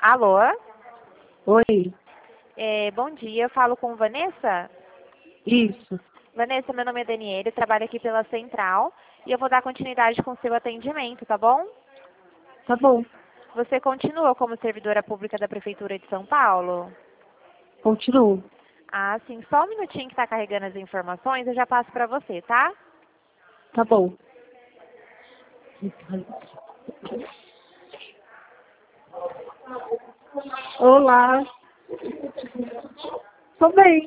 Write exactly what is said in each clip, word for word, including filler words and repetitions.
Alô? Oi, É, bom dia, eu falo com Vanessa? isso, Vanessa, meu nome é Daniela, eu trabalho aqui pela Central e eu vou dar continuidade com o seu atendimento, tá bom? tá bom, Você continua como servidora pública da Prefeitura de São Paulo? continuo. Ah, sim, só um minutinho que tá carregando as informações, eu já passo pra você, tá? Tá bom. Olá, tô bem.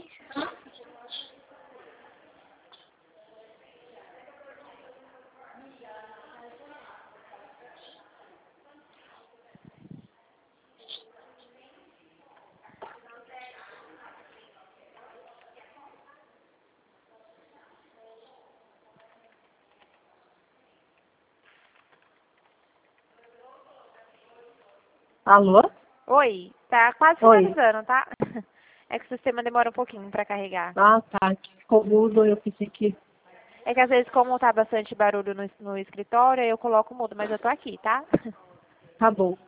Alô? Oi, tá quase Oi. finalizando, tá? É que o sistema demora um pouquinho pra carregar. Ah, tá, que ficou mudo, eu pensei que... É que às vezes, como tá bastante barulho no, no escritório, eu coloco mudo, mas eu tô aqui, tá? Tá bom.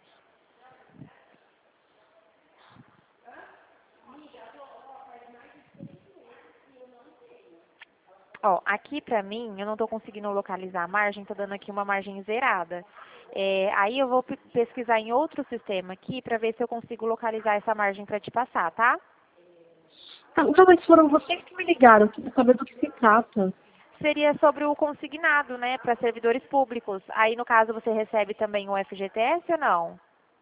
Ó, aqui pra mim, eu não tô conseguindo localizar a margem, tô dando aqui uma margem zerada. É, aí eu vou pe- pesquisar em outro sistema aqui pra ver se eu consigo localizar essa margem pra te passar, tá? Tá, então, mas foram vocês que me ligaram, que saber do que se trata. Seria sobre o consignado, né, para servidores públicos. Aí, no caso, você recebe também o F G T S ou não?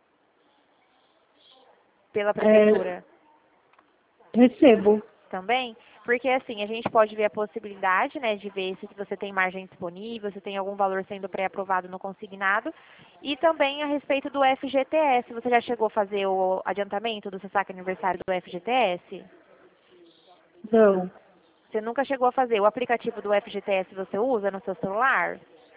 Pela É, prefeitura recebo. também? Porque, assim, a gente pode ver a possibilidade, né, de ver se você tem margem disponível, se tem algum valor sendo pré-aprovado no consignado. E também a respeito do F G T S. Você já chegou a fazer o adiantamento do seu saque aniversário do F G T S? Não. Você nunca chegou a fazer. O aplicativo do F G T S você usa no seu celular?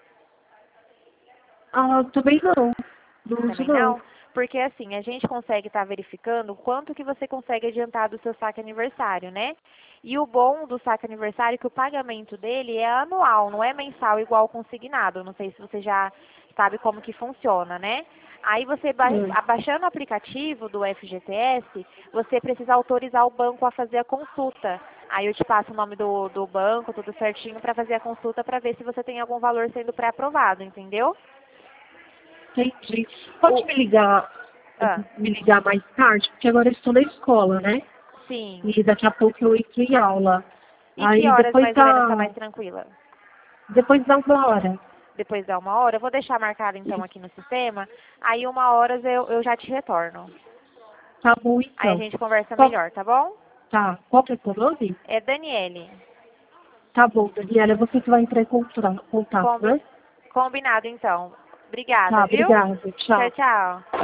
Ah, também não. Não uso Também não. não? Porque assim, a gente consegue estar verificando o quanto que você consegue adiantar do seu saque aniversário, né? E o bom do saque aniversário é que o pagamento dele é anual, não é mensal igual o consignado. Não sei se você já sabe como que funciona, né? Aí você, ba- Hum, baixando o aplicativo do F G T S, você precisa autorizar o banco a fazer a consulta. Aí eu te passo o nome do, do banco, tudo certinho, para fazer a consulta para ver se você tem algum valor sendo pré-aprovado, entendeu? entendi. Pode O, me ligar, ah, me ligar mais tarde, porque agora eu estou na escola, né? sim. E daqui a pouco eu entro em aula. E que Aí horas depois mais ou menos está da, mais tranquila? depois da uma hora. Depois da uma hora? Eu vou deixar marcado então aqui no sistema. Aí uma hora eu, eu já te retorno. Tá bom, Aí a então. gente conversa Qual, melhor, tá bom? tá, qual que é o seu nome? É Daniele. Tá bom, Daniela, é você que vai entrar em contra- contato, Combi- né? Combinado então. Tá, Obrigada, viu? obrigada. Tchau, Tchau. tchau.